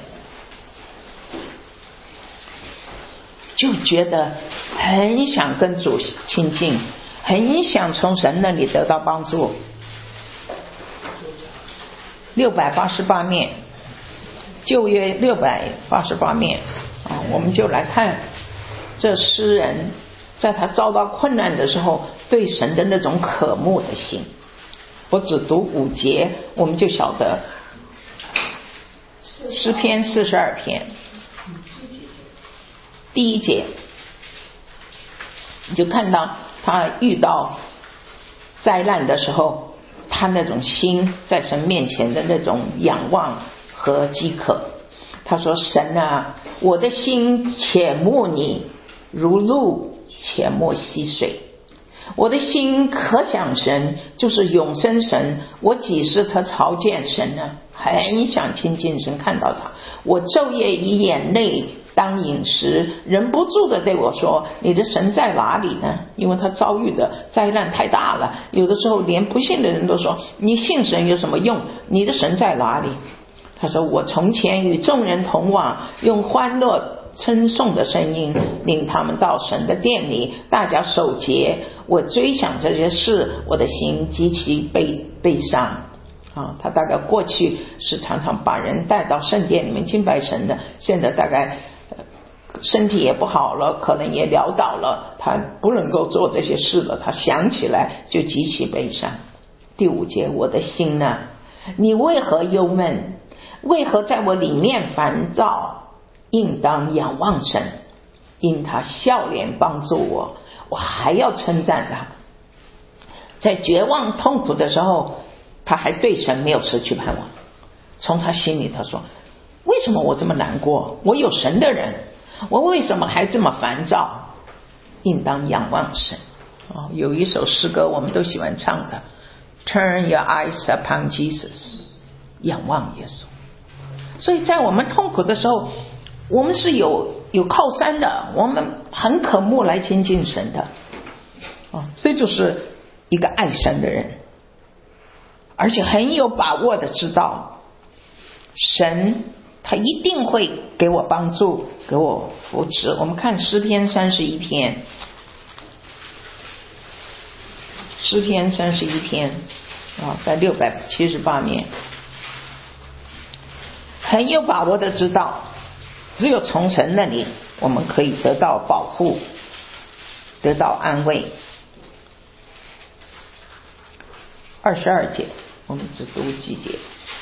就觉得很想跟主亲近，很想从神那里得到帮助。688面，旧约688面我们就来看这诗人在他遭到困难的时候对神的那种渴慕的心。我只读5节，我们就晓得诗篇42篇第1节，你就看到他遇到灾难的时候，他那种心在神面前的那种仰望和饥渴。他说，神啊，我的心切慕你，如鹿切慕溪水。我的心可想神，就是永生神，我几时可朝见神呢？很想亲近神，看到他。我昼夜以眼泪当饮食，忍不住的对我说，你的神在哪里呢？因为他遭遇的灾难太大了，有的时候连不信的人都说，你信神有什么用？你的神在哪里？ 他说我从前与众人同往，用欢乐称颂的声音领他们到神的殿里，大家守节。我追想这些事，我的心极其悲伤他大概过去是常常把人带到圣殿里面敬拜神的，现在大概身体也不好了，可能也潦倒了，他不能够做这些事了，他想起来就极其悲伤。第5节，我的心呢，你为何忧闷？为何在我里面烦躁？应当仰望神，因他笑脸帮助我，我还要称赞他。在绝望痛苦的时候，他还对神没有失去盼望。从他心里他说，为什么我这么难过？我有神的人，我为什么还这么烦躁？应当仰望神有一首诗歌我们都喜欢唱的， Turn your eyes upon Jesus， 仰望耶稣。所以在我们痛苦的时候，我们是有靠山的，我们很渴慕来亲近神的这就是一个爱神的人，而且很有把握的知道神他一定会给我帮助，给我扶持。我们看诗篇31篇，诗篇31篇在678面，很有把握的知道只有从神那里我们可以得到保护，得到安慰。22节，我们只读几节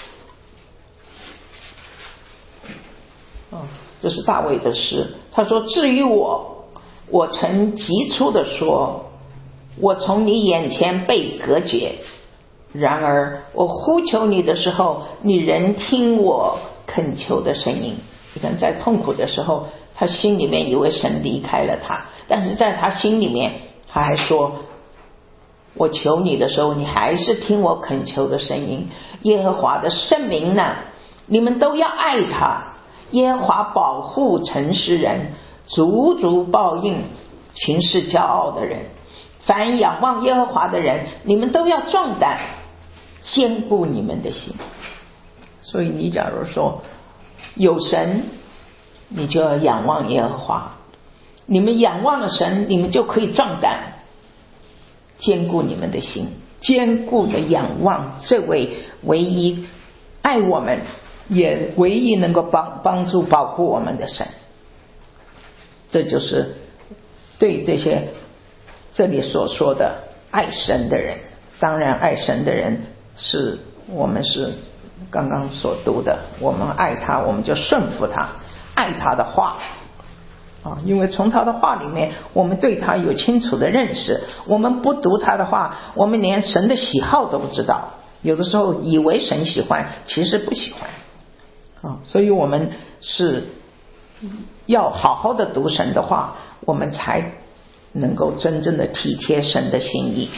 这是大卫的诗。他说，至于我曾急促的说，我从你眼前被隔绝，然而我呼求你的时候，你仍听我恳求的声音。你看，在痛苦的时候，他心里面以为神离开了他，但是在他心里面他还说，我求你的时候，你还是听我恳求的声音。耶和华的圣名呢，你们都要爱他。耶和华保护诚实人，足足报应行事骄傲的人。凡仰望耶和华的人，你们都要壮胆，坚固你们的心。所以你假如说有神，你就要仰望耶和华。你们仰望了神，你们就可以壮胆，坚固你们的心，坚固的仰望这位唯一爱我们，也唯一能够帮助保护我们的神。这就是对这些这里所说的爱神的人。当然爱神的人是我们是刚刚所读的，我们爱他，我们就顺服他，爱他的话因为从他的话里面我们对他有清楚的认识。我们不读他的话，我们连神的喜好都不知道，有的时候以为神喜欢，其实不喜欢所以我们是要好好的读神的话，我们才能够真正的体贴神的心意。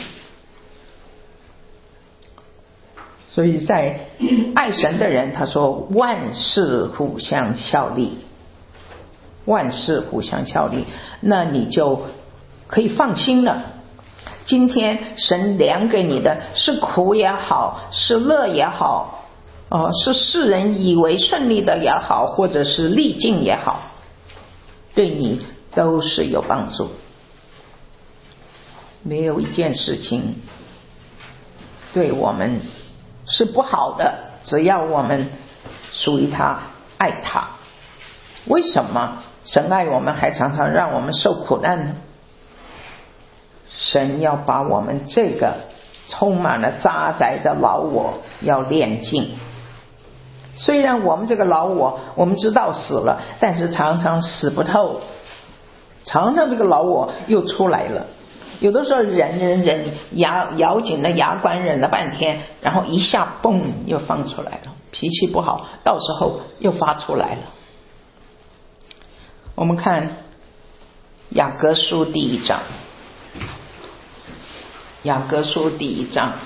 所以在爱神的人，他说万事互相效力，万事互相效力，那你就可以放心了。今天神量给你的是苦也好，是乐也好是世人以为顺利的也好，或者是逆境也好，对你都是有帮助。没有一件事情对我们是不好的，只要我们属于他，爱他。为什么神爱我们还常常让我们受苦难呢？神要把我们这个充满了渣滓的老我要炼净。虽然我们这个老我我们知道死了，但是常常死不透，常常这个老我又出来了。有的时候忍咬紧了牙关，忍了半天，然后一下嘣又放出来了，脾气不好，到时候又发出来了。我们看雅各书第1章，雅各书第1章，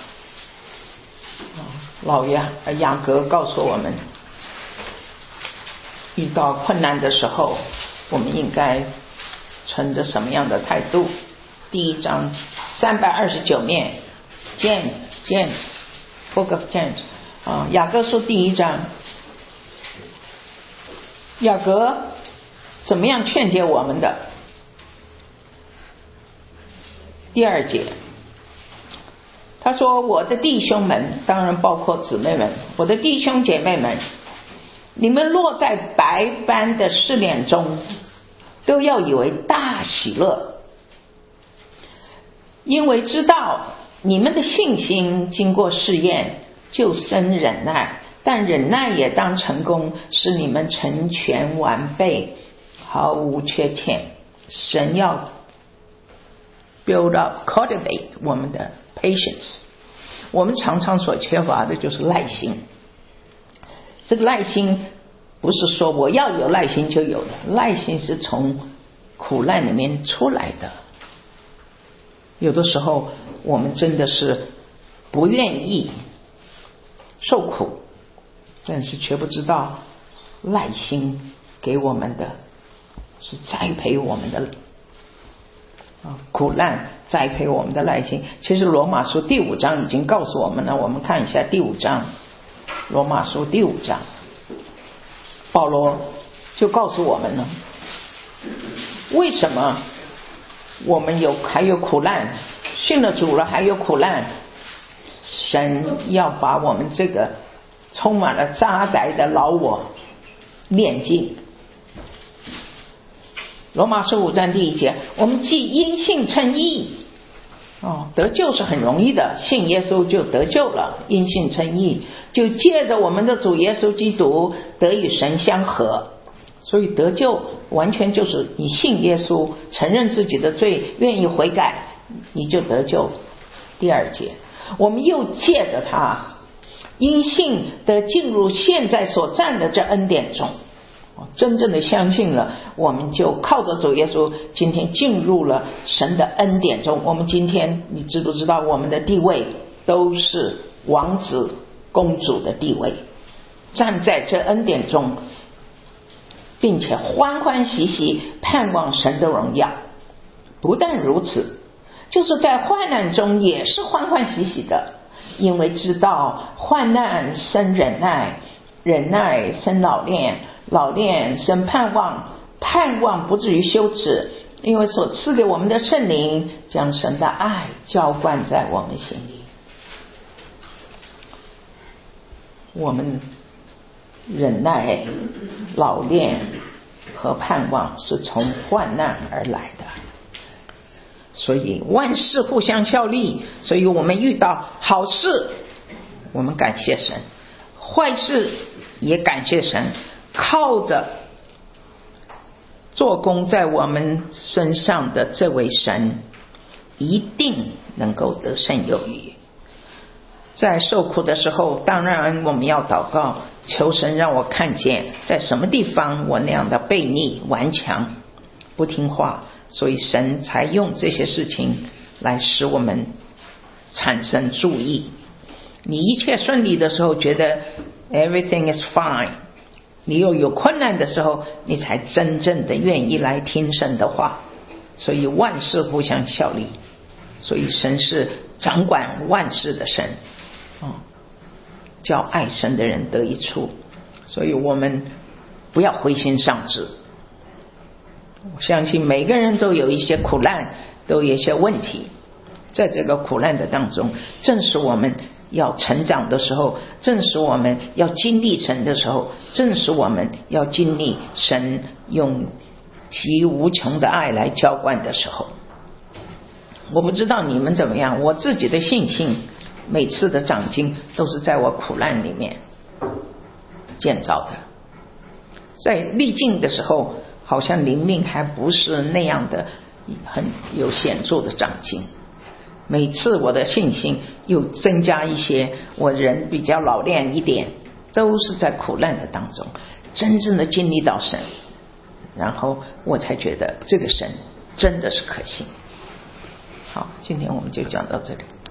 老雅各告诉我们，遇到困难的时候我们应该存着什么样的态度。第1章329面 James Book of James 雅各书第1章雅各怎么样劝诫我们的？第2节，他说：我的弟兄们，当然包括姊妹们，我的弟兄姐妹们，你们落在百般的试炼中，都要以为大喜乐，因为知道你们的信心经过试验，就生忍耐，但忍耐也当成功，使你们成全完备，毫无缺欠。神要 build up cultivate 我们的 patience。 我们常常所缺乏的就是耐心。这个耐心不是说我要有耐心就有的，耐心是从苦难里面出来的。有的时候我们真的是不愿意受苦，但是却不知道耐心给我们的是栽培我们的苦难，栽培我们的耐心。其实罗马书第5章已经告诉我们了，我们看一下第5章，罗马书第5章，保罗就告诉我们了，为什么我们还有苦难，信了主了还有苦难。神要把我们这个充满了渣滓的老我炼净。罗马书5章第1节，我们既因信称义，得救是很容易的，信耶稣就得救了，因信称义就借着我们的主耶稣基督得与神相合。所以得救完全就是你信耶稣，承认自己的罪，愿意悔改，你就得救。第2节，我们又借着他因信得进入现在所站的这恩典中，真正的相信了，我们就靠着主耶稣今天进入了神的恩典中。我们今天你知不知道我们的地位都是王子公主的地位，站在这恩典中，并且欢欢喜喜盼望神的荣耀。不但如此，就是在患难中也是欢欢喜喜的，因为知道患难生忍耐，忍耐生老练，老练生盼望，盼望不至于羞耻，因为所赐给我们的圣灵将神的爱浇灌在我们心里。我们忍耐、老练和盼望是从患难而来的，所以万事互相效力。所以我们遇到好事我们感谢神，坏事也感谢神，靠着做工在我们身上的这位神，一定能够得胜有余。在受苦的时候，当然我们要祷告，求神让我看见在什么地方我那样的悖逆顽强不听话，所以神才用这些事情来使我们产生注意。你一切顺利的时候觉得 everything is fine， 你又有困难的时候，你才真正的愿意来听神的话。所以万事互相效力，所以神是掌管万事的神，叫爱神的人得益处。所以我们不要灰心丧志，我相信每个人都有一些苦难，都有一些问题，在这个苦难的当中，正是我们要成长的时候，正是我们要经历神的时候，正是我们要经历神用极无穷的爱来浇灌的时候。我不知道你们怎么样，我自己的信心每次的长进都是在我苦难里面建造的。在历尽的时候，好像灵命还不是那样的很有显著的长进，每次我的信心又增加一些，我人比较老练一点，都是在苦难的当中真正的经历到神，然后我才觉得这个神真的是可信。好，今天我们就讲到这里。